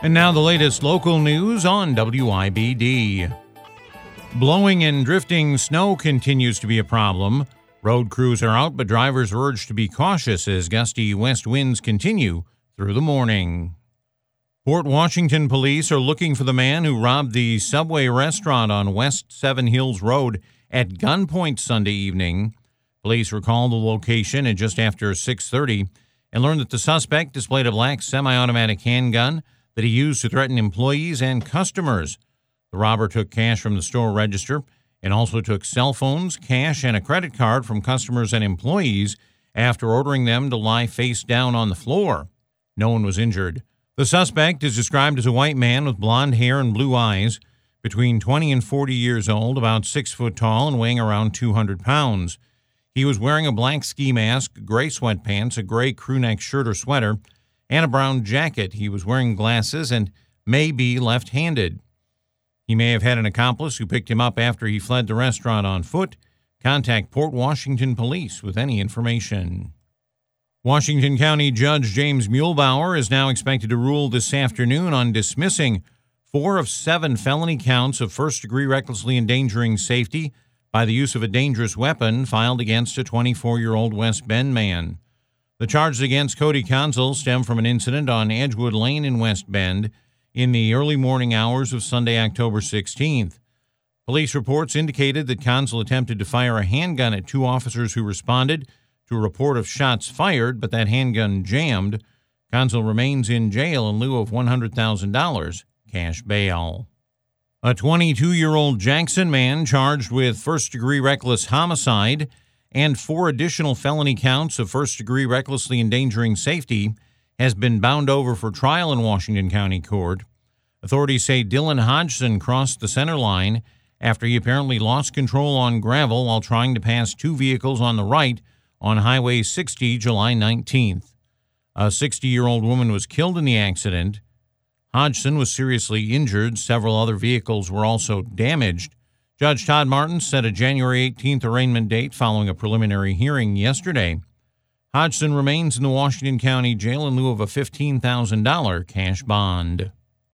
And now the latest local news on WIBD. Blowing and drifting snow continues to be a problem. Road crews are out, but drivers are urged to be cautious as gusty west winds continue through the morning. Port Washington police are looking for the man who robbed the Subway restaurant on West Seven Hills Road at gunpoint Sunday evening. Police recalled the location at just after 6:30 and learned that the suspect displayed a black semi-automatic handgun that he used to threaten employees and customers. The robber took cash from the store register and also took cell phones, cash, and a credit card from customers and employees after ordering them to lie face down on the floor. No one was injured. The suspect is described as a white man with blonde hair and blue eyes, between 20 and 40 years old, about 6 foot tall, and weighing around 200 pounds. He was wearing a black ski mask, gray sweatpants, a gray crewneck shirt or sweater, and a brown jacket. He was wearing glasses and may be left-handed. He may have had an accomplice who picked him up after he fled the restaurant on foot. Contact Port Washington Police with any information. Washington County Judge James Muehlbauer is now expected to rule this afternoon on dismissing 4 of 7 felony counts of first-degree recklessly endangering safety by the use of a dangerous weapon filed against a 24-year-old West Bend man. The charges against Cody Consul stem from an incident on Edgewood Lane in West Bend in the early morning hours of Sunday, October 16th. Police reports indicated that Consul attempted to fire a handgun at 2 officers who responded to a report of shots fired, but that handgun jammed. Consul remains in jail in lieu of $100,000 cash bail. A 22-year-old Jackson man charged with first-degree reckless homicide and 4 additional felony counts of first-degree recklessly endangering safety has been bound over for trial in Washington County Court. Authorities say Dylan Hodgson crossed the center line after he apparently lost control on gravel while trying to pass 2 vehicles on the right on Highway 60 July 19th. A 60-year-old woman was killed in the accident. Hodgson was seriously injured. Several other vehicles were also damaged. Judge Todd Martin set a January 18th arraignment date following a preliminary hearing yesterday. Hodgson remains in the Washington County Jail in lieu of a $15,000 cash bond.